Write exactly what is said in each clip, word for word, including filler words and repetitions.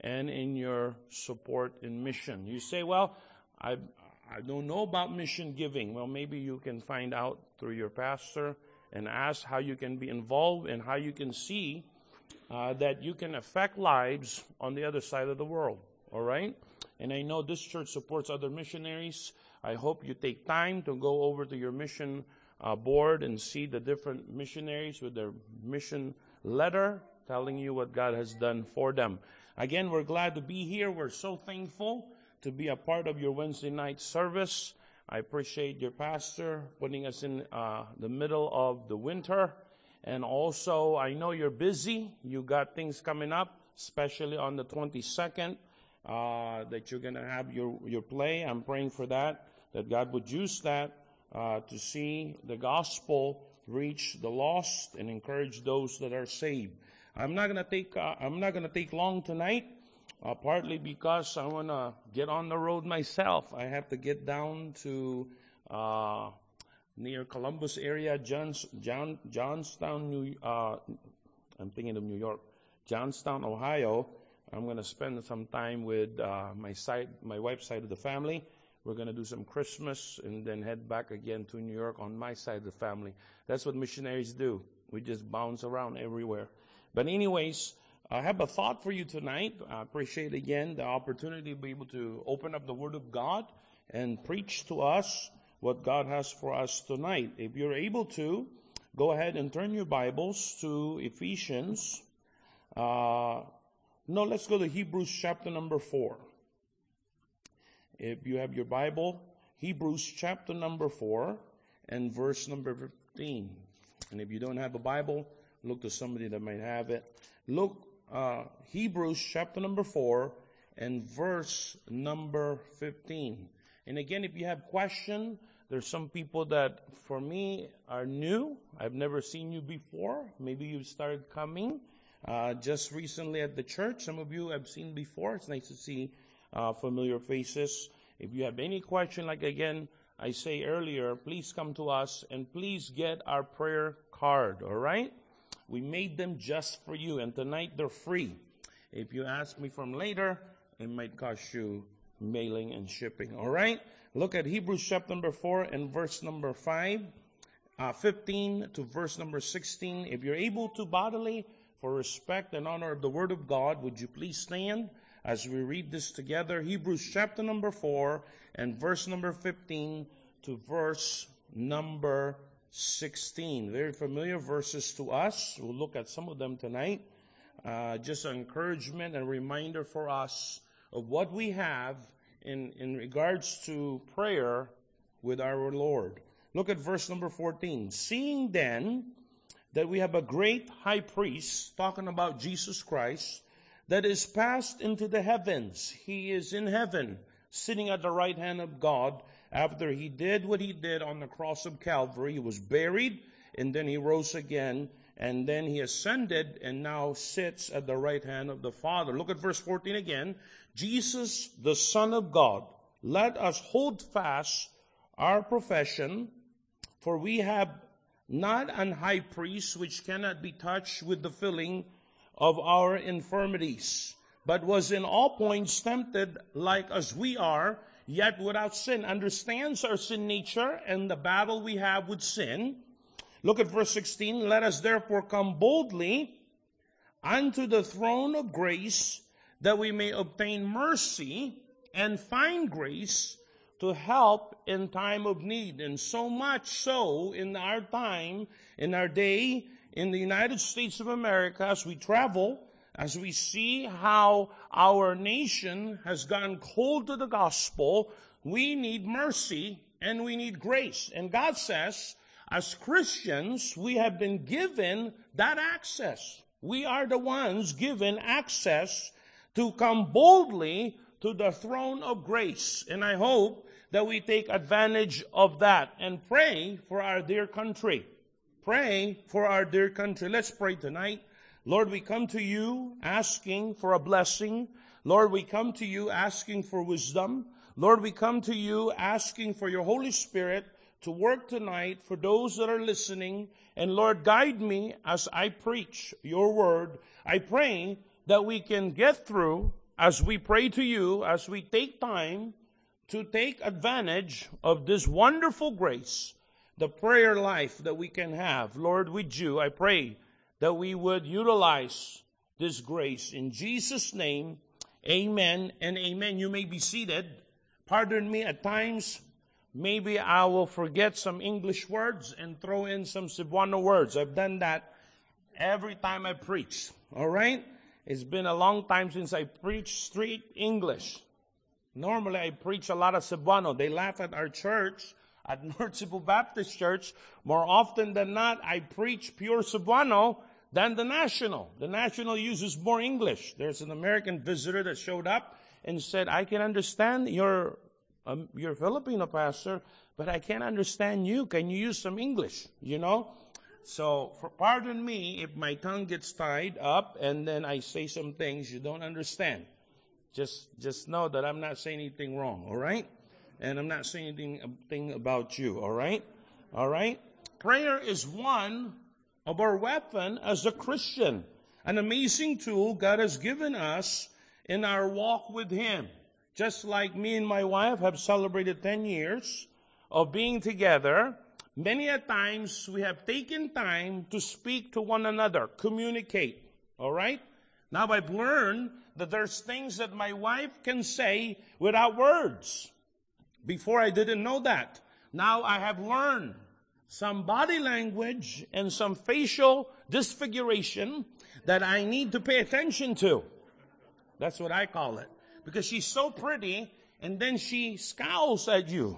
and in your support in mission. You say, well, I, I don't know about mission giving. Well, maybe you can find out through your pastor and ask how you can be involved and how you can see uh, that you can affect lives on the other side of the world. All right? And I know this church supports other missionaries. I hope you take time to go over to your mission uh, board and see the different missionaries with their mission letter telling you what God has done for them. Again, we're glad to be here. We're so thankful to be a part of your Wednesday night service. I appreciate your pastor putting us in uh, the middle of the winter. And also, I know you're busy. You got things coming up, especially on the twenty-second, uh, that you're going to have your, your play. I'm praying for that, that God would use that uh, to see the gospel reach the lost and encourage those that are saved. I'm not going to take, uh, I'm not going to take long tonight. Uh, partly because I want to get on the road myself. I have to get down to uh, near Columbus area, Johns, John, Johnstown, New. Uh, I'm thinking of New York, Johnstown, Ohio. I'm going to spend some time with uh, my side, my wife's side of the family. We're going to do some Christmas and then head back again to New York on my side of the family. That's what missionaries do. We just bounce around everywhere. But anyways, I have a thought for you tonight. I appreciate again the opportunity to be able to open up the Word of God and preach to us what God has for us tonight. If you're able to, go ahead and turn your Bibles to Ephesians. Uh, no, let's go to Hebrews chapter number four. If you have your Bible, Hebrews chapter number four and verse number fifteen. And if you don't have a Bible, look to somebody that might have it. Look. Uh, Hebrews chapter number four and verse number fifteen. And again, if you have question, there's some people that for me are new. I've never seen you before. Maybe you started coming uh, just recently at the church. Some of you I've seen before. It's nice to see uh, familiar faces. If you have any question, like again, I say earlier, please come to us and please get our prayer card, all right? We made them just for you, and tonight they're free. If you ask me from later, it might cost you mailing and shipping. All right? Look at Hebrews chapter number four and verse number five, uh, fifteen to verse number sixteen. If you're able to bodily, for respect and honor of the Word of God, would you please stand as we read this together? Hebrews chapter number four and verse number fifteen to verse number sixteen. Very familiar verses to us. We'll look at some of them tonight. Uh, just an encouragement and reminder for us of what we have in, in regards to prayer with our Lord. Look at verse number fourteen. Seeing then that we have a great high priest, talking about Jesus Christ, that is passed into the heavens. He is in heaven, sitting at the right hand of God. After he did what he did on the cross of Calvary, he was buried, and then he rose again, and then he ascended, and now sits at the right hand of the Father. Look at verse fourteen again. Jesus, the Son of God, let us hold fast our profession, for we have not an high priest which cannot be touched with the feeling of our infirmities, but was in all points tempted like as we are, yet without sin. Understands our sin nature and the battle we have with sin. Look at verse sixteen. Let us therefore come boldly unto the throne of grace, that we may obtain mercy and find grace to help in time of need. And so much so in our time, in our day, in the United States of America, as we travel, as we see how our nation has gone cold to the gospel, we need mercy and we need grace. And God says, as Christians, we have been given that access. We are the ones given access to come boldly to the throne of grace. And I hope that we take advantage of that and pray for our dear country. Pray for our dear country. Let's pray tonight. Lord, we come to you asking for a blessing. Lord, we come to you asking for wisdom. Lord, we come to you asking for your Holy Spirit to work tonight for those that are listening. And Lord, guide me as I preach your word. I pray that we can get through as we pray to you, as we take time to take advantage of this wonderful grace, the prayer life that we can have, Lord, with you, I pray that we would utilize this grace. In Jesus' name, amen and amen. You may be seated. Pardon me, at times, maybe I will forget some English words and throw in some Cebuano words. I've done that every time I preach. All right? It's been a long time since I preached straight English. Normally, I preach a lot of Cebuano. They laugh at our church, at North Cebu Baptist Church. More often than not, I preach pure Cebuano than the National. The National uses more English. There's an American visitor that showed up and said, I can understand your, um, your Filipino pastor, but I can't understand you. Can you use some English? You know? So, for, pardon me if my tongue gets tied up and then I say some things you don't understand. Just, just know that I'm not saying anything wrong, all right? And I'm not saying anything, anything about you, all right? All right? Prayer is one of our weapon as a Christian. An amazing tool God has given us in our walk with Him. Just like me and my wife have celebrated ten years of being together, many a times we have taken time to speak to one another, communicate, all right? Now I've learned that there's things that my wife can say without words. Before I didn't know that. Now I have learned some body language and some facial disfiguration that I need to pay attention to. That's what I call it. Because she's so pretty and then she scowls at you.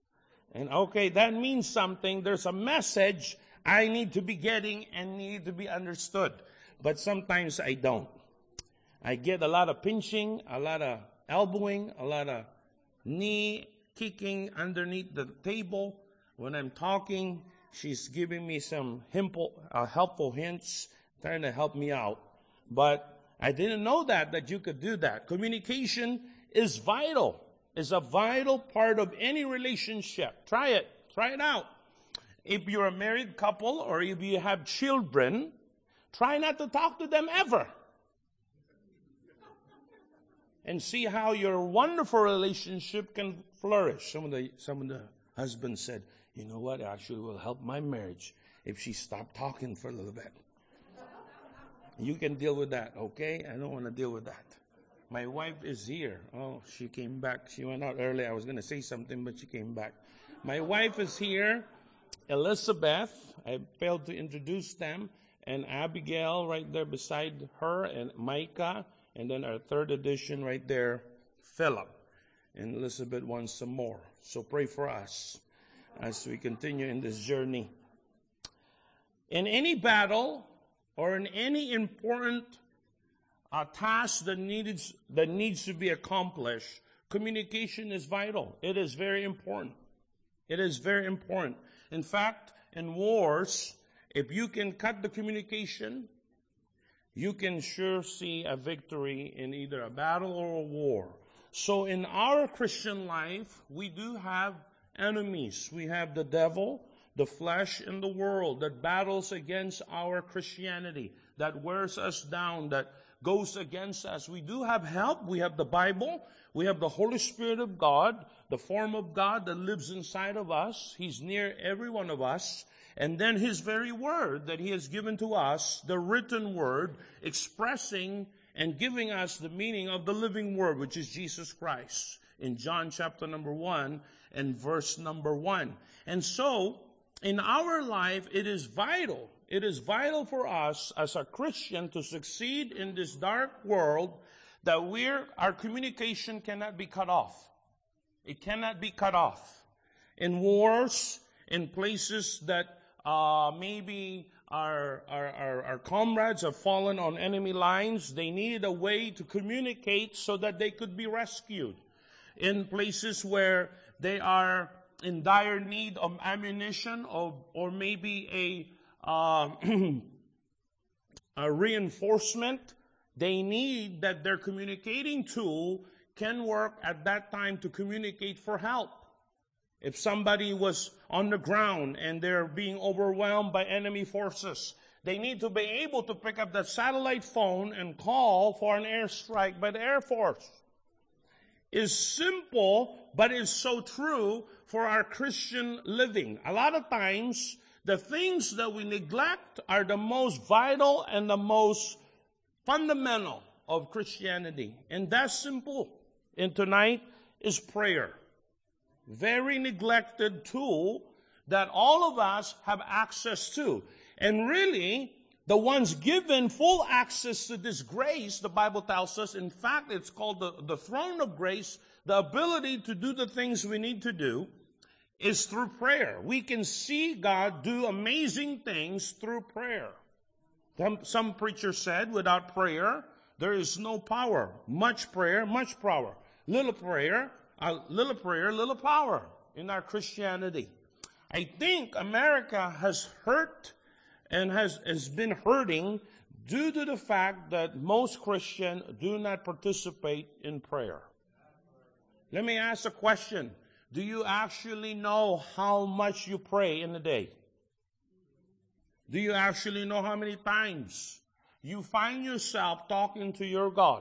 And okay, that means something. There's a message I need to be getting and need to be understood. But sometimes I don't. I get a lot of pinching, a lot of elbowing, a lot of knee kicking underneath the table. When I'm talking, she's giving me some himple, uh, helpful hints, trying to help me out. But I didn't know that, that you could do that. Communication is vital. Is a vital part of any relationship. Try it. Try it out. If you're a married couple or if you have children, try not to talk to them ever. And see how your wonderful relationship can flourish. Some of the some of the husbands said, you know what, actually will help my marriage if she stopped talking for a little bit. You can deal with that, okay? I don't want to deal with that. My wife is here. Oh, she came back. She went out early. I was going to say something, but she came back. My wife is here. Elizabeth, I failed to introduce them. And Abigail right there beside her. And Micah. And then our third edition right there, Philip. And Elizabeth wants some more. So pray for us as we continue in this journey. In any battle or in any important uh, task that needs, that needs to be accomplished, communication is vital. It is very important. It is very important. In fact, in wars, if you can cut the communication, you can sure see a victory in either a battle or a war. So in our Christian life, we do have enemies. We have the devil, the flesh, and the world that battles against our Christianity, that wears us down, that goes against us. We do have help. We have the Bible. We have the Holy Spirit of God, the form of God that lives inside of us. He's near every one of us. And then His very word that He has given to us, the written word, expressing and giving us the meaning of the living word, which is Jesus Christ, in John chapter number one and verse number one. And so, in our life, it is vital. It is vital for us as a Christian to succeed in this dark world that we're, our communication cannot be cut off. It cannot be cut off. In wars, in places that Uh, maybe our, our, our, our comrades have fallen on enemy lines. They needed a way to communicate so that they could be rescued. In places where they are in dire need of ammunition or, or maybe a, uh, a reinforcement, they need that their communicating tool can work at that time to communicate for help. If somebody was on the ground and they're being overwhelmed by enemy forces, they need to be able to pick up that satellite phone and call for an airstrike by the Air Force. It's simple, but it's so true for our Christian living. A lot of times, the things that we neglect are the most vital and the most fundamental of Christianity. And that's simple. And tonight is prayer. Very neglected tool that all of us have access to. And really, the ones given full access to this grace, the Bible tells us, in fact, it's called the, the throne of grace, the ability to do the things we need to do, is through prayer. We can see God do amazing things through prayer. Some, some preachers said, without prayer, there is no power. Much prayer, much power. Little prayer, uh, little prayer, little power in our Christianity. I think America has hurt and has, has been hurting due to the fact that most Christians do not participate in prayer. Let me ask a question. Do you actually know how much you pray in a day? Do you actually know how many times you find yourself talking to your God?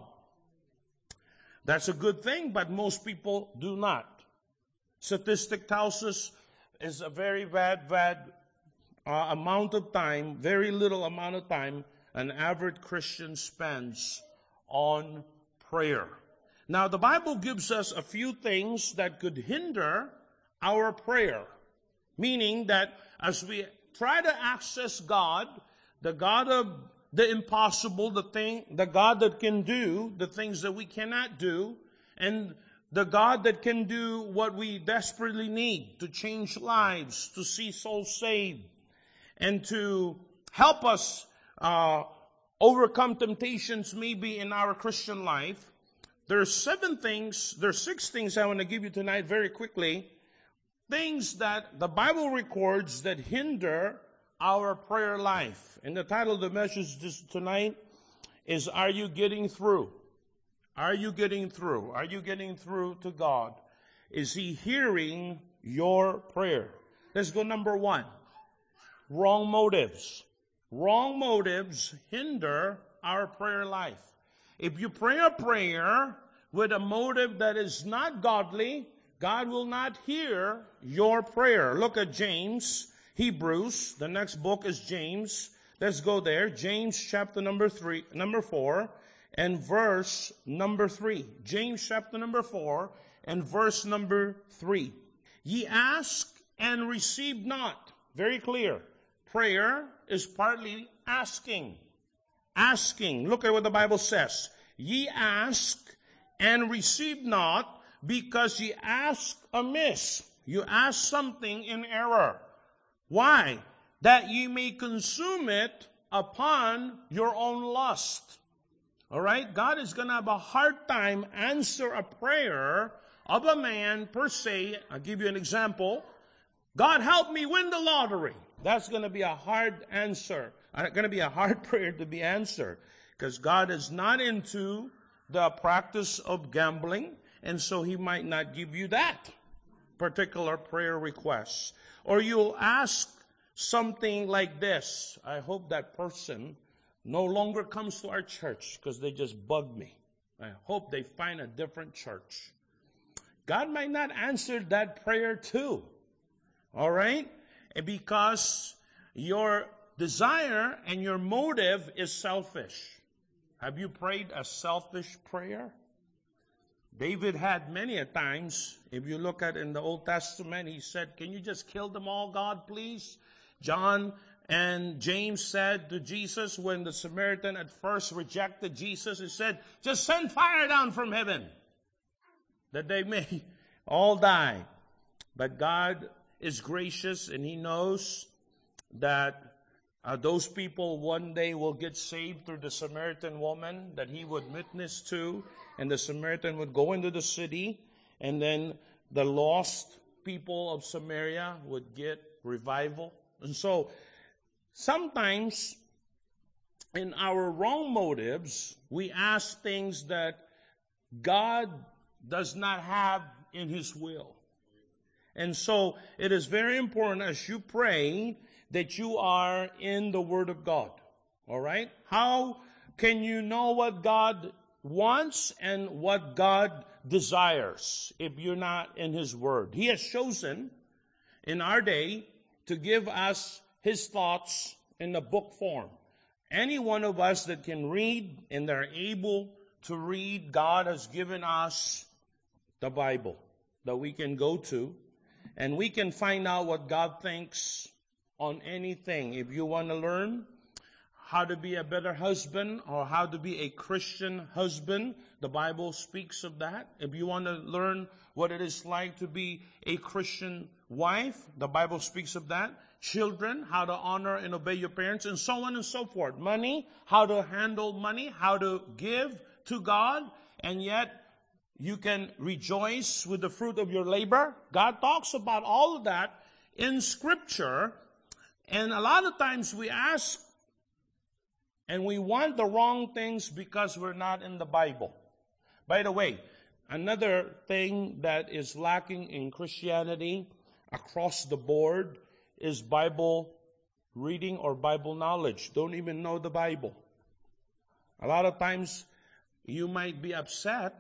That's a good thing, but most people do not. Statistic tells us it's a very bad, bad uh, amount of time, very little amount of time an average Christian spends on prayer. Now, the Bible gives us a few things that could hinder our prayer, meaning that as we try to access God, the God of the impossible, the thing, the God that can do the things that we cannot do, and the God that can do what we desperately need to change lives, to see souls saved, and to help us uh, overcome temptations maybe in our Christian life. There are seven things, there are six things I want to give you tonight very quickly. Things that the Bible records that hinder our prayer life. And the title of the message this, tonight is, Are You Getting Through? Are you getting through? Are you getting through to God? Is He hearing your prayer? Let's go number one. Wrong motives. Wrong motives hinder our prayer life. If you pray a prayer with a motive that is not godly, God will not hear your prayer. Look at James, Hebrews. The next book is James. Let's go there. James chapter number three, number four, and verse number three. James chapter number four and verse number three. Ye ask and receive not. Very clear. Prayer is partly asking. Asking. Look at what the Bible says. Ye ask and receive not, because ye ask amiss. You ask something in error. Why? That ye may consume it upon your own lust. All right? God is going to have a hard time answer a prayer of a man per se. I'll give you an example. God, help me win the lottery. That's going to be a hard answer. It's going to be a hard prayer to be answered, because God is not into the practice of gambling, and so He might not give you that particular prayer request. Or you'll ask something like this: I hope that person no longer comes to our church because they just bug me. I hope they find a different church. God might not answer that prayer too. All right? And because your desire and your motive is selfish. Have you prayed a selfish prayer? David had many a times. If you look at in the Old Testament, he said, can you just kill them all, God, please? John and James said to Jesus, when the Samaritan at first rejected Jesus, he said, just send fire down from heaven, that they may all die. But God is gracious, and He knows that uh, those people one day will get saved through the Samaritan woman that He would witness to, and the Samaritan would go into the city, and then the lost people of Samaria would get revival. And so sometimes in our wrong motives, we ask things that God does not have in His will. And so it is very important as you pray that you are in the Word of God. All right? How can you know what God wants and what God desires if you're not in His Word? He has chosen in our day to give us His thoughts in the book form. Any one of us that can read and they're able to read, God has given us the Bible that we can go to, and we can find out what God thinks on anything. If you want to learn how to be a better husband or how to be a Christian husband, the Bible speaks of that. If you want to learn what it is like to be a Christian wife, the Bible speaks of that. Children, how to honor and obey your parents, and so on and so forth. Money, how to handle money, how to give to God, and yet you can rejoice with the fruit of your labor. God talks about all of that in Scripture. And a lot of times we ask and we want the wrong things because we're not in the Bible. By the way, another thing that is lacking in Christianity across the board is Bible reading or Bible knowledge. Don't even know the Bible. A lot of times you might be upset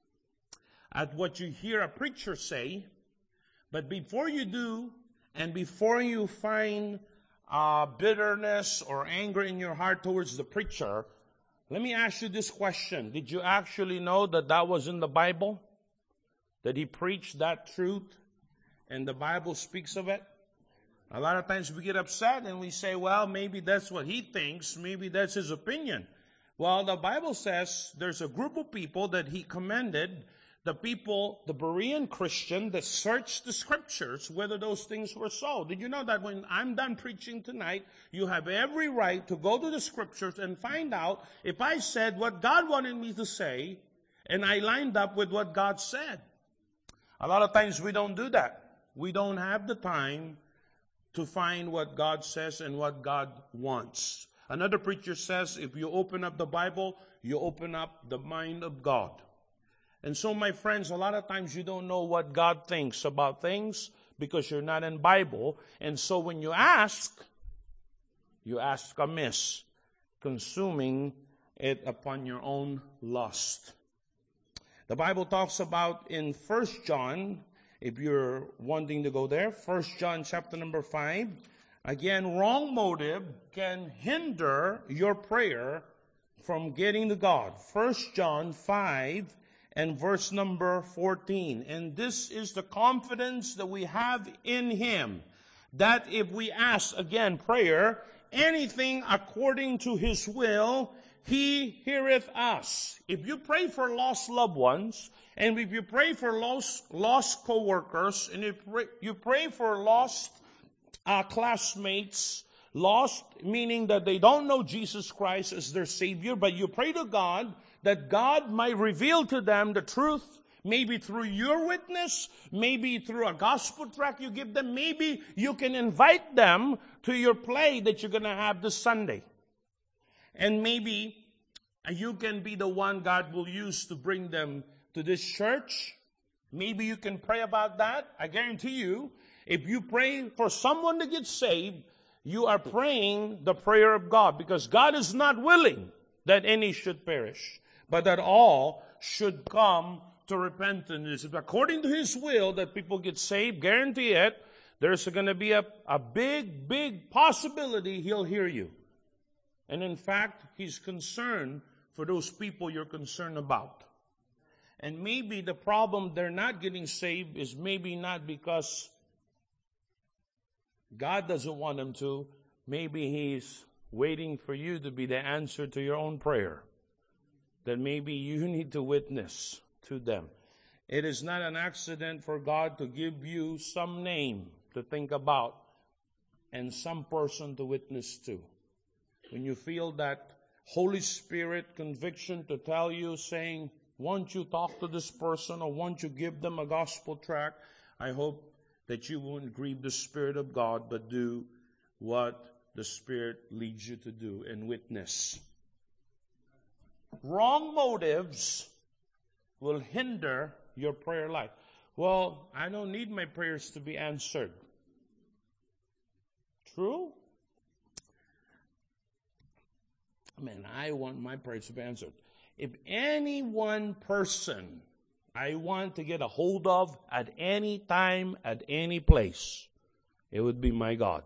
at what you hear a preacher say, but before you do, and before you find uh, bitterness or anger in your heart towards the preacher, let me ask you this question. Did you actually know that that was in the Bible? That he preached that truth and the Bible speaks of it? A lot of times we get upset and we say, well, maybe that's what he thinks. Maybe that's his opinion. Well, the Bible says there's a group of people that he commended, the people, the Berean Christian that searched the Scriptures, whether those things were so. Did you know that when I'm done preaching tonight, you have every right to go to the Scriptures and find out if I said what God wanted me to say and I lined up with what God said. A lot of times we don't do that. We don't have the time to find what God says and what God wants. Another preacher says, if you open up the Bible, you open up the mind of God. And so, my friends, a lot of times you don't know what God thinks about things because you're not in Bible. And so when you ask, you ask amiss, consuming it upon your own lust. The Bible talks about in First John, if you're wanting to go there, First John chapter number five, again, wrong motive can hinder your prayer from getting to God. First John five and verse number fourteen. And this is the confidence that we have in Him, that if we ask, again, prayer, anything according to His will, He heareth us. If you pray for lost loved ones, and if you pray for lost, lost co-workers, and if you pray for lost uh, classmates, lost meaning that they don't know Jesus Christ as their Savior, but you pray to God that God might reveal to them the truth, maybe through your witness, maybe through a gospel tract you give them, maybe you can invite them to your play that you're going to have this Sunday. And maybe you can be the one God will use to bring them to this church. Maybe you can pray about that. I guarantee you, if you pray for someone to get saved, you are praying the prayer of God, because God is not willing that any should perish, but that all should come to repentance. It's according to His will that people get saved. Guarantee it. There's going to be a, a big, big possibility He'll hear you. And in fact, He's concerned for those people you're concerned about. And maybe the problem they're not getting saved is maybe not because God doesn't want them to. Maybe He's waiting for you to be the answer to your own prayer. That maybe you need to witness to them. It is not an accident for God to give you some name to think about and some person to witness to. When you feel that Holy Spirit conviction to tell you, saying, won't you talk to this person or won't you give them a gospel tract, I hope that you won't grieve the Spirit of God, but do what the Spirit leads you to do and witness. Wrong motives will hinder your prayer life. Well, I don't need my prayers to be answered. True? Man, I want my prayers to be answered. If any one person I want to get a hold of at any time, at any place, it would be my God.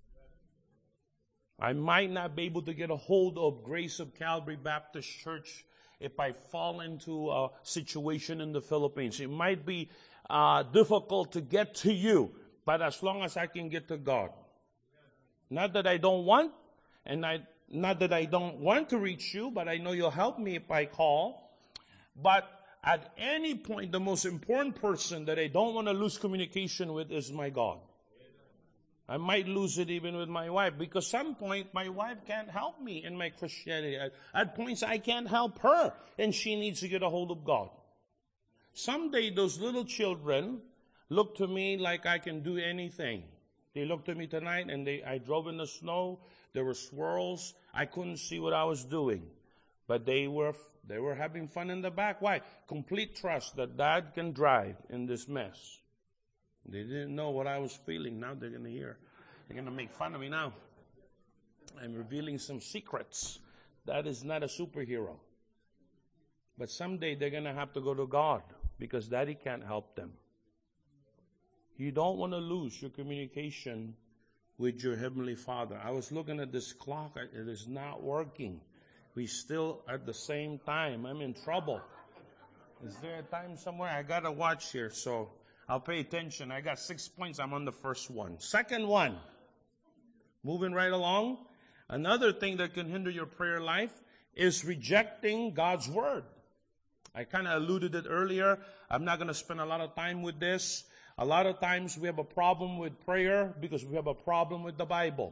I might not be able to get a hold of Grace of Calvary Baptist Church if I fall into a situation in the Philippines. It might be uh, difficult to get to you, but as long as I can get to God. Not that I don't want, and I not that I don't want to reach you, but I know you'll help me if I call. But at any point, the most important person that I don't want to lose communication with is my God. I might lose it even with my wife, because some point my wife can't help me in my Christianity. At, at points I can't help her, and she needs to get a hold of God. Someday those little children look to me like I can do anything. They looked at me tonight, and they I drove in the snow. There were swirls. I couldn't see what I was doing, but they were they were having fun in the back. Why? Complete trust that Dad can drive in this mess. They didn't know what I was feeling. Now they're going to hear. They're going to make fun of me now. I'm revealing some secrets. That is not a superhero. But someday they're going to have to go to God because Daddy can't help them. You don't want to lose your communication with your Heavenly Father. I was looking at this clock. It is not working. We still at the same time. I'm in trouble. Is there a time somewhere? I got to watch here, so I'll pay attention. I got six points. I'm on the first one. Second one. Moving right along. Another thing that can hinder your prayer life is rejecting God's Word. I kind of alluded it earlier. I'm not going to spend a lot of time with this. A lot of times we have a problem with prayer because we have a problem with the Bible.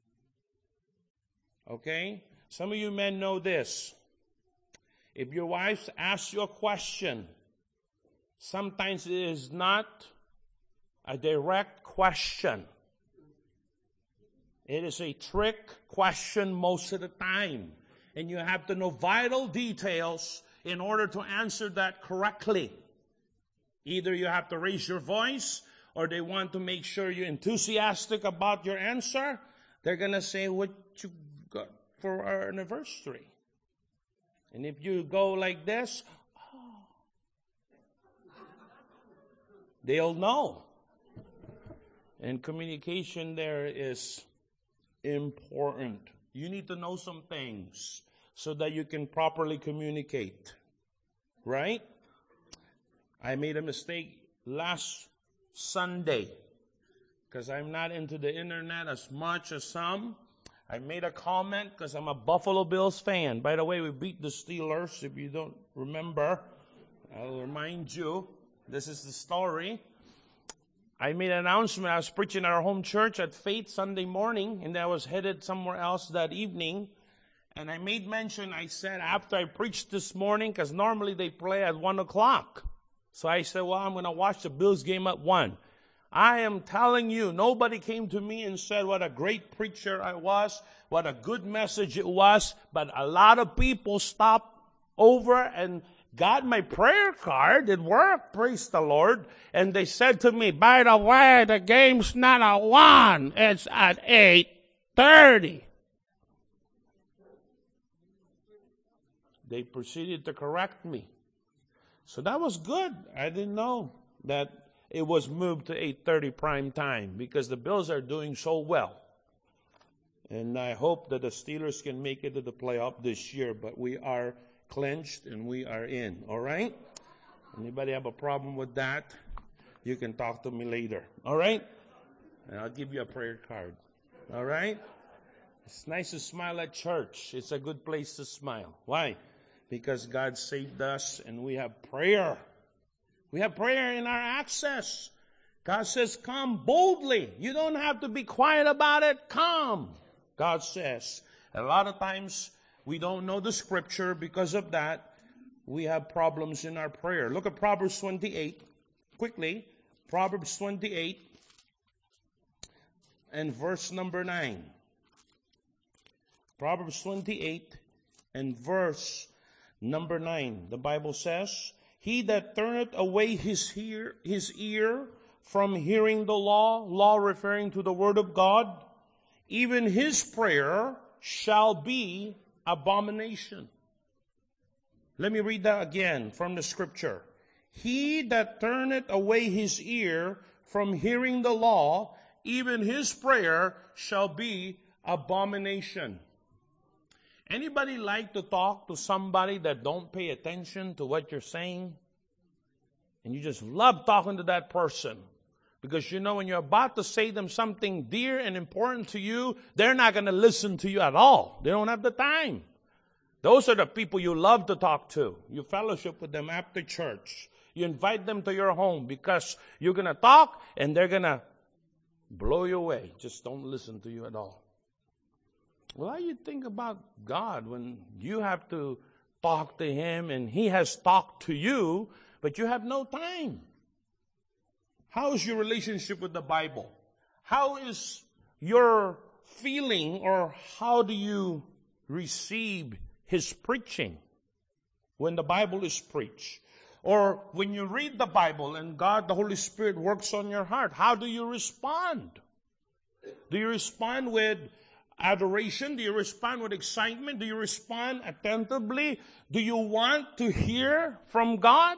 Okay? Some of you men know this. If your wife asks you a question, sometimes it is not a direct question. It is a trick question most of the time. And you have to know vital details in order to answer that correctly. Either you have to raise your voice, or they want to make sure you're enthusiastic about your answer. They're going to say, what you got for our anniversary? And if you go like this, oh, they'll know. And communication there is important. You need to know some things so that you can properly communicate. Right? I made a mistake last Sunday because I'm not into the internet as much as some. I made a comment because I'm a Buffalo Bills fan. By the way, we beat the Steelers. If you don't remember, I'll remind you. This is the story. I made an announcement. I was preaching at our home church at Faith Sunday morning, and I was headed somewhere else that evening. And I made mention, I said, after I preached this morning, because normally they play at one o'clock. So I said, well, I'm going to watch the Bills game at one. I am telling you, nobody came to me and said what a great preacher I was, what a good message it was, but a lot of people stopped over and got my prayer card. It worked, praise the Lord. And they said to me, by the way, the game's not at one, it's at eight thirty. They proceeded to correct me. So that was good. I didn't know that it was moved to eight thirty prime time because the Bills are doing so well. And I hope that the Steelers can make it to the playoff this year, but we are clinched and we are in. All right? Anybody have a problem with that? You can talk to me later. All right? And I'll give you a prayer card. All right? It's nice to smile at church. It's a good place to smile. Why? Because God saved us and we have prayer. We have prayer in our access. God says, come boldly. You don't have to be quiet about it. Come, God says. A lot of times we don't know the scripture. Because of that, we have problems in our prayer. Look at Proverbs twenty-eight. Quickly. Proverbs twenty-eight and verse number nine. Proverbs twenty-eight and verse number nine. The Bible says, he that turneth away his ear, his ear from hearing the law, law referring to the word of God, even his prayer shall be abomination. Let me read that again from the scripture. He that turneth away his ear from hearing the law, even his prayer shall be abomination. Anybody like to talk to somebody that don't pay attention to what you're saying? And you just love talking to that person. Because you know when you're about to say them something dear and important to you, they're not going to listen to you at all. They don't have the time. Those are the people you love to talk to. You fellowship with them after church. You invite them to your home because you're going to talk and they're going to blow you away. Just don't listen to you at all. Well, how do you think about God when you have to talk to him and he has talked to you, but you have no time? How is your relationship with the Bible? How is your feeling, or how do you receive his preaching when the Bible is preached? Or when you read the Bible and God, the Holy Spirit, works on your heart, how do you respond? Do you respond with adoration? Do you respond with excitement? Do you respond attentively? Do you want to hear from God?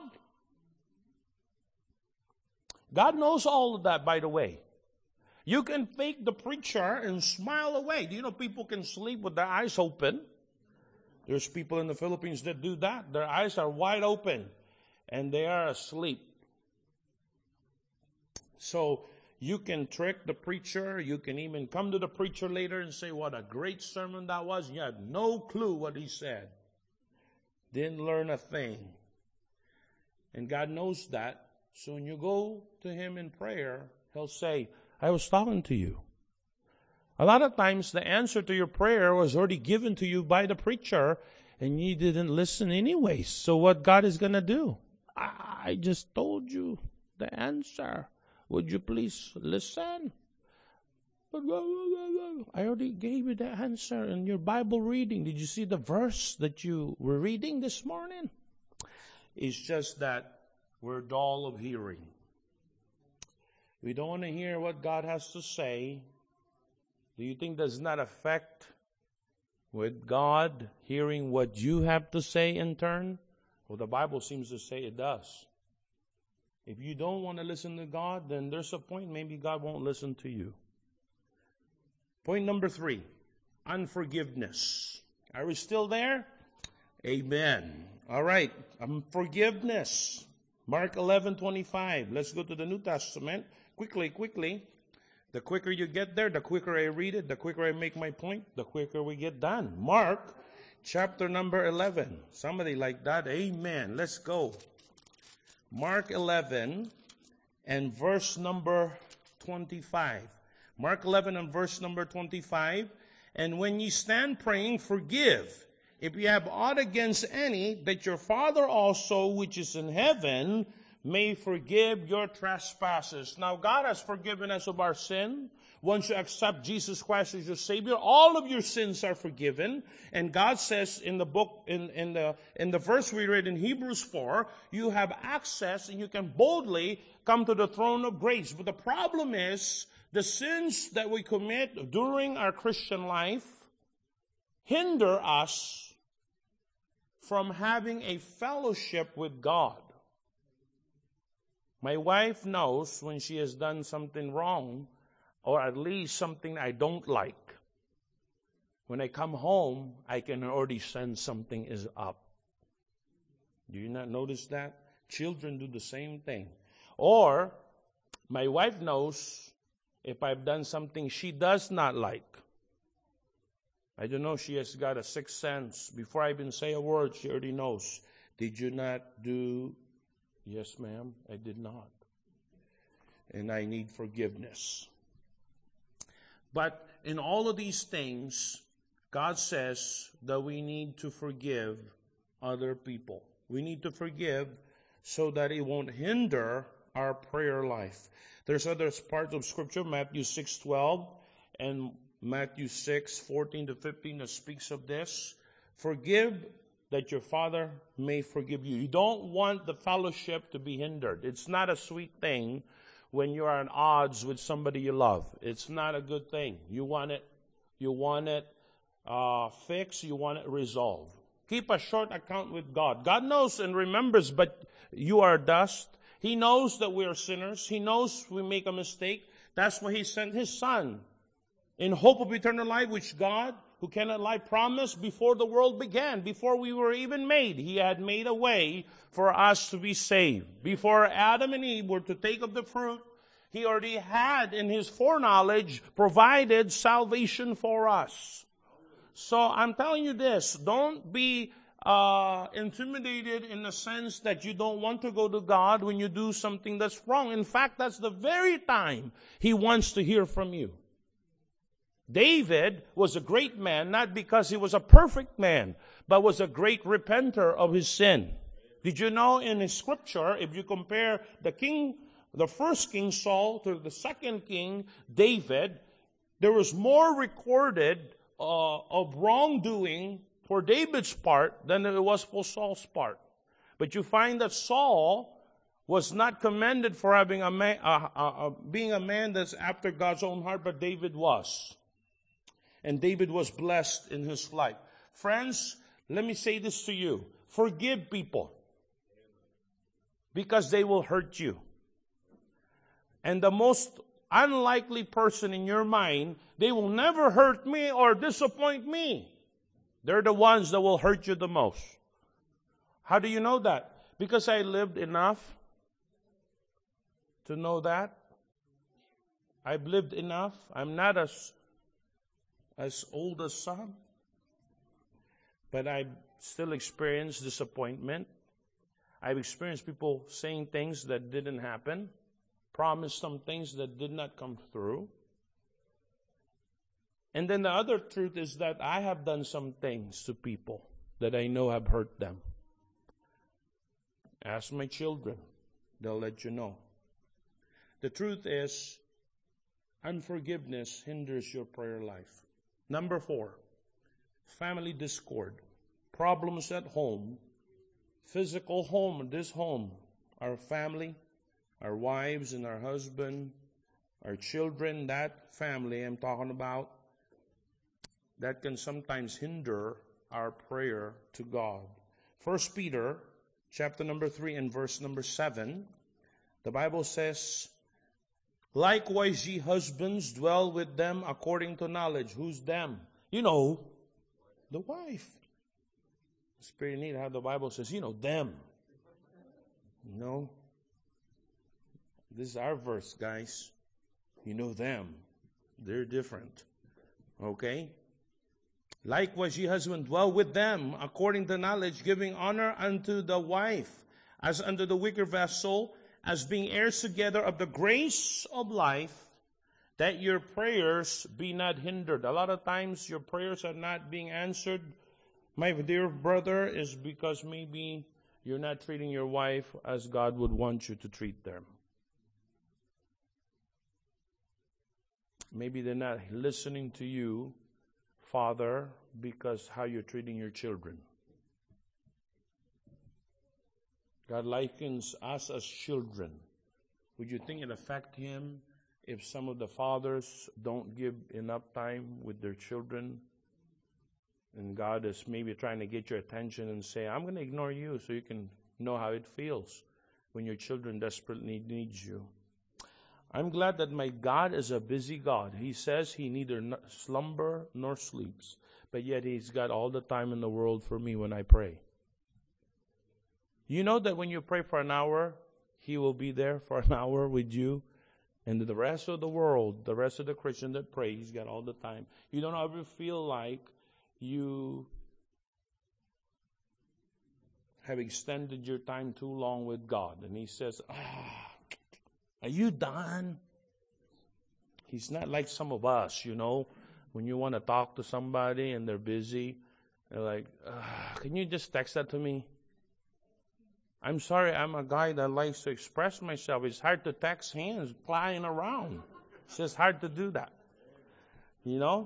God knows all of that, by the way. You can fake the preacher and smile away. Do you know people can sleep with their eyes open? There's people in the Philippines that do that. Their eyes are wide open and they are asleep. So you can trick the preacher. You can even come to the preacher later and say, what a great sermon that was. You had no clue what he said. Didn't learn a thing. And God knows that. So when you go to him in prayer, he'll say, I was talking to you. A lot of times the answer to your prayer was already given to you by the preacher and you didn't listen anyways. So what God is going to do? I just told you the answer. Would you please listen? I already gave you the answer in your Bible reading. Did you see the verse that you were reading this morning? It's just that we're dull of hearing. We don't want to hear what God has to say. Do you think does not affect with God hearing what you have to say in turn? Well, the Bible seems to say it does. If you don't want to listen to God, then there's a point maybe God won't listen to you. Point number three, unforgiveness. Are we still there? Amen. All right, unforgiveness. Mark eleven twenty-five. Let's go to the New Testament. Quickly, quickly. The quicker you get there, the quicker I read it, the quicker I make my point, the quicker we get done. Mark chapter number eleven. Somebody like that. Amen. Let's go. Mark eleven and verse number twenty-five. Mark eleven and verse number twenty-five. And when ye stand praying, forgive, if ye have aught against any, that your Father also, which is in heaven, may forgive your trespasses. Now, God has forgiven us of our sin. Once you accept Jesus Christ as your Savior, all of your sins are forgiven. And God says in the book, in, in the in the verse we read in Hebrews four, you have access and you can boldly come to the throne of grace. But the problem is, the sins that we commit during our Christian life hinder us from having a fellowship with God. My wife knows when she has done something wrong, or at least something I don't like. When I come home, I can already sense something is up. Do you not notice that? Children do the same thing. Or, my wife knows if I've done something she does not like. I don't know, she has got a sixth sense. Before I even say a word, she already knows. Did you not do? Yes, ma'am, I did not. And I need forgiveness. But in all of these things, God says that we need to forgive other people. We need to forgive so that it won't hinder our prayer life. There's other parts of Scripture, Matthew six twelve and Matthew six fourteen to fifteen, that speaks of this. Forgive that your Father may forgive you. You don't want the fellowship to be hindered. It's not a sweet thing when you are at odds with somebody you love. It's not a good thing. You want it You want it uh, fixed. You want it resolved. Keep a short account with God. God knows and remembers, but you are dust. He knows that we are sinners. He knows we make a mistake. That's why He sent His Son in hope of eternal life, which God, who cannot lie, promised before the world began, before we were even made. He had made a way for us to be saved. Before Adam and Eve were to take of the fruit, He already had, in His foreknowledge, provided salvation for us. So I'm telling you this, don't be uh intimidated in the sense that you don't want to go to God when you do something that's wrong. In fact, that's the very time He wants to hear from you. David was a great man, not because he was a perfect man, but was a great repenter of his sin. Did you know in his scripture, if you compare the king, the first king Saul to the second king David, there was more recorded uh, of wrongdoing for David's part than it was for Saul's part. But you find that Saul was not commended for having a man, uh, uh, uh, being a man that's after God's own heart, but David was. And David was blessed in his life. Friends, let me say this to you. Forgive people because they will hurt you. And the most unlikely person in your mind, they will never hurt me or disappoint me. They're the ones that will hurt you the most. How do you know that? Because I lived enough to know that. I've lived enough. I'm not as, as old as some. But I still experience disappointment. I've experienced people saying things that didn't happen. Promised some things that did not come through. And then the other truth is that I have done some things to people that I know have hurt them. Ask my children. They'll let you know. The truth is, unforgiveness hinders your prayer life. Number four, family discord. Problems at home. Physical home, this home. Our family, our wives and our husband, our children, that family I'm talking about. That can sometimes hinder our prayer to God. First Peter, chapter number three and verse number seven, the Bible says, likewise ye husbands dwell with them according to knowledge. Who's them? You know, the wife. It's pretty neat how the Bible says, you know, them. No. This is our verse, guys. You know them. They're different. Okay? Likewise, ye husbands, dwell with them according to knowledge, giving honor unto the wife, as unto the weaker vessel, as being heirs together of the grace of life, that your prayers be not hindered. A lot of times your prayers are not being answered, my dear brother, is because maybe you're not treating your wife as God would want you to treat them. Maybe they're not listening to you, Father, because how you're treating your children. God likens us as children. Would you think it affect Him if some of the fathers don't give enough time with their children? And God is maybe trying to get your attention and say, I'm going to ignore you so you can know how it feels when your children desperately need you. I'm glad that my God is a busy God. He says He neither slumber nor sleeps, but yet He's got all the time in the world for me when I pray. You know that when you pray for an hour, He will be there for an hour with you, and the rest of the world, the rest of the Christians that pray, He's got all the time. You don't ever feel like you have extended your time too long with God. And He says, ah, are you done? He's not like some of us, you know, when you want to talk to somebody and they're busy. They're like, ah, can you just text that to me? I'm sorry, I'm a guy that likes to express myself. It's hard to text hands flying around. It's just hard to do that. You know?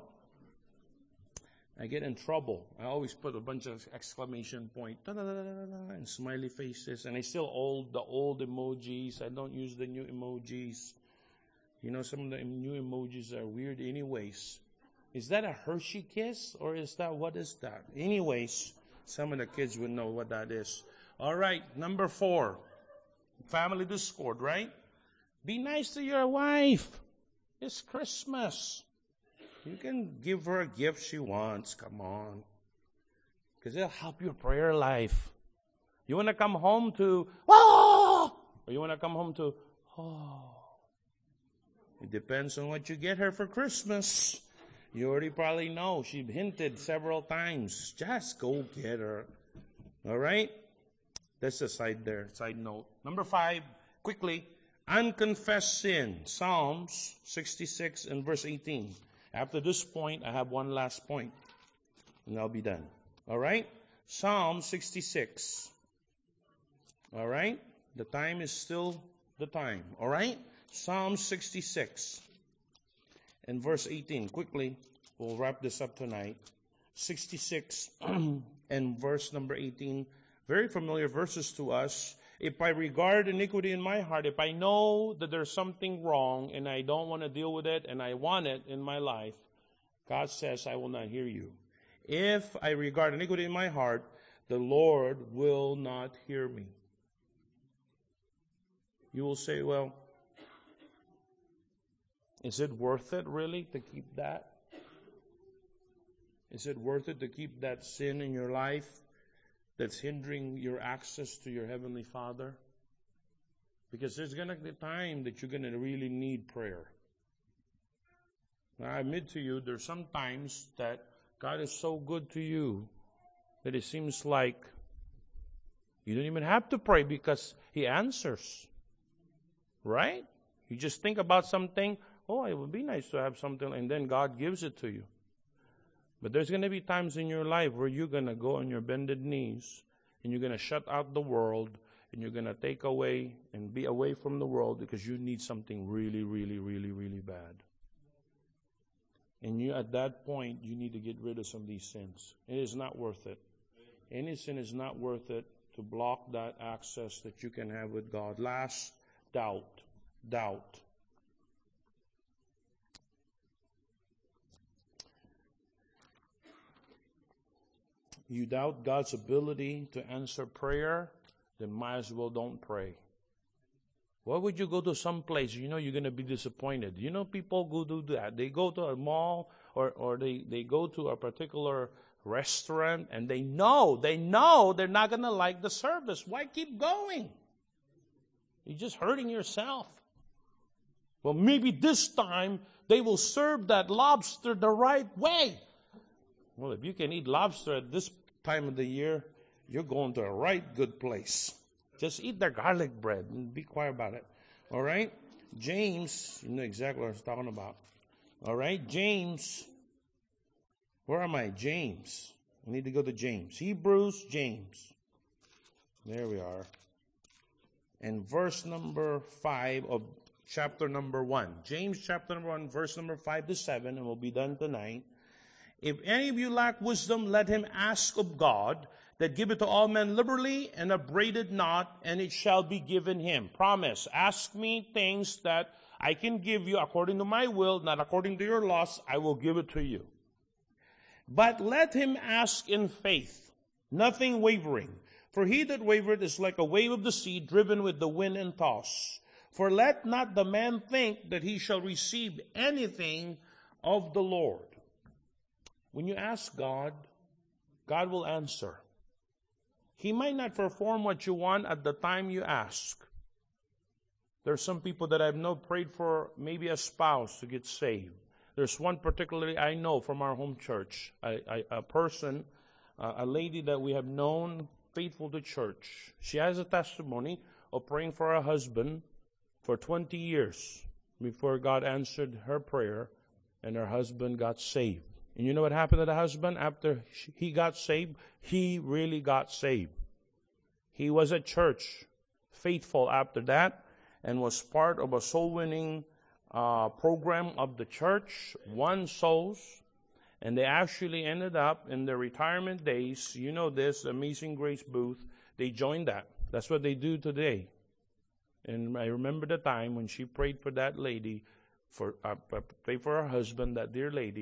I get in trouble. I always put a bunch of exclamation point and smiley faces. And I still old the old emojis. I don't use the new emojis. You know, some of the new emojis are weird anyways. Is that a Hershey kiss or is that, what is that? Anyways, some of the kids would know what that is. All right, number four, family discord, right? Be nice to your wife. It's Christmas. You can give her a gift she wants. Come on. Because it'll help your prayer life. You want to come home to, oh! Or you want to come home to, oh. It depends on what you get her for Christmas. You already probably know. She hinted several times. Just go get her. All right? That's a side there, side note. Number five, quickly, unconfessed sin. Psalms sixty-six and verse eighteen. After this point, I have one last point, and I'll be done. All right? Psalm sixty-six. All right? The time is still the time. All right? Psalm sixty-six and verse eighteen. Quickly, we'll wrap this up tonight. sixty-six and verse number eighteen. Very familiar verses to us. If I regard iniquity in my heart, if I know that there's something wrong and I don't want to deal with it and I want it in my life, God says, I will not hear you. If I regard iniquity in my heart, the Lord will not hear me. You will say, well, is it worth it really to keep that? Is it worth it to keep that sin in your life that's hindering your access to your Heavenly Father? Because there's going to be a time that you're going to really need prayer. Now, I admit to you, there's some times that God is so good to you that it seems like you don't even have to pray because He answers. Right? You just think about something, oh, it would be nice to have something, and then God gives it to you. But there's going to be times in your life where you're going to go on your bended knees and you're going to shut out the world and you're going to take away and be away from the world because you need something really, really, really, really bad. And you, at that point, you need to get rid of some of these sins. It is not worth it. Any sin is not worth it to block that access that you can have with God. Last, doubt. Doubt. You doubt God's ability to answer prayer, then might as well don't pray. Why would you go to some place you know you're going to be disappointed? You know people go do that. They go to a mall or, or they, they go to a particular restaurant and they know, they know they're not going to like the service. Why keep going? You're just hurting yourself. Well, maybe this time they will serve that lobster the right way. Well, if you can eat lobster at this time of the year, you're going to a right good place. Just eat their garlic bread and be quiet about it. All right? James, you know exactly what I was talking about. All right? James. Where am I? James. I need to go to James. Hebrews, James. There we are. And verse number five of chapter number one. James chapter number one, verse number five to seven, and we'll be done tonight. If any of you lack wisdom, let him ask of God, that giveth to all men liberally, and upbraideth not, and it shall be given him. Promise, ask me things that I can give you according to my will, not according to your loss, I will give it to you. But let him ask in faith, nothing wavering. For he that wavereth is like a wave of the sea, driven with the wind and tossed. For let not the man think that he shall receive anything of the Lord. When you ask God, God will answer. He might not perform what you want at the time you ask. There are some people that I've known prayed for maybe a spouse to get saved. There's one particularly I know from our home church, a, a, a person, uh, a lady that we have known faithful to church. She has a testimony of praying for her husband for twenty years before God answered her prayer and her husband got saved. And you know what happened to the husband after he got saved? He really got saved. He was at church, faithful after that, and was part of a soul-winning uh, program of the church, won souls, and they actually ended up in their retirement days. You know this, Amazing Grace booth. They joined that. That's what they do today. And I remember the time when she prayed for that lady, for uh, prayed for her husband, that dear lady,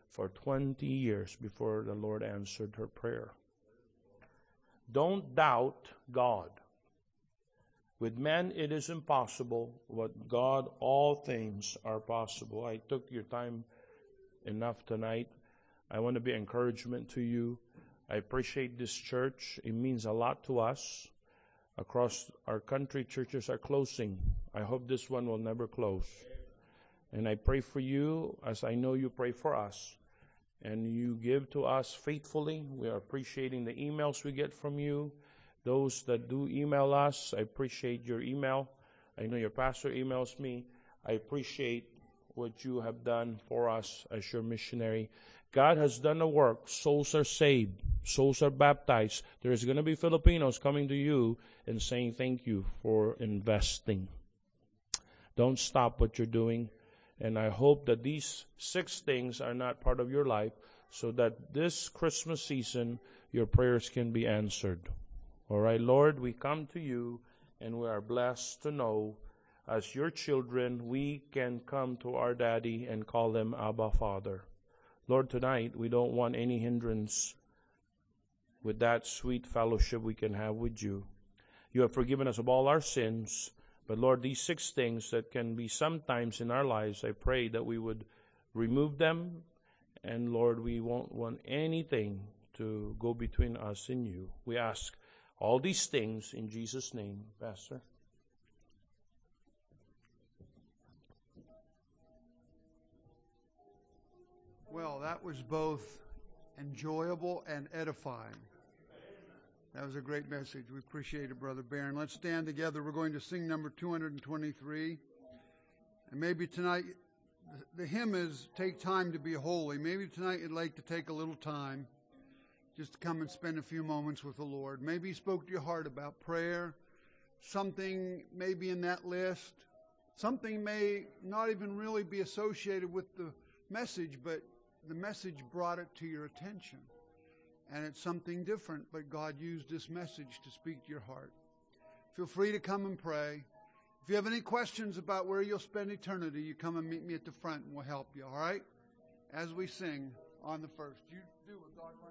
for twenty years before the Lord answered her prayer. Don't doubt God. With men it is impossible. With God all things are possible. I took your time enough tonight. I want to be encouragement to you. I appreciate this church. It means a lot to us. Across our country, churches are closing. I hope this one will never close. And I pray for you as I know you pray for us. And you give to us faithfully. We are appreciating the emails we get from you. Those that do email us, I appreciate your email. I know your pastor emails me. I appreciate what you have done for us as your missionary. God has done the work. Souls are saved. Souls are baptized. There's going to be Filipinos coming to you and saying thank you for investing. Don't stop what you're doing. And I hope that these six things are not part of your life so that this Christmas season, your prayers can be answered. All right, Lord, we come to you and we are blessed to know as your children, we can come to our daddy and call them Abba Father. Lord, tonight, we don't want any hindrance with that sweet fellowship we can have with you. You have forgiven us of all our sins. But Lord, these six things that can be sometimes in our lives, I pray that we would remove them. And Lord, we won't want anything to go between us and you. We ask all these things in Jesus' name, Pastor. Well, that was both enjoyable and edifying. That was a great message. We appreciate it, Brother Barron. Let's stand together. We're going to sing number two hundred twenty-three. And maybe tonight, the hymn is Take Time to Be Holy. Maybe tonight you'd like to take a little time just to come and spend a few moments with the Lord. Maybe He spoke to your heart about prayer. Something may be in that list. Something may not even really be associated with the message, but the message brought it to your attention. And it's something different, but God used this message to speak to your heart. Feel free to come and pray. If you have any questions about where you'll spend eternity, you come and meet me at the front and we'll help you, all right? As we sing on the first. You do what God wants.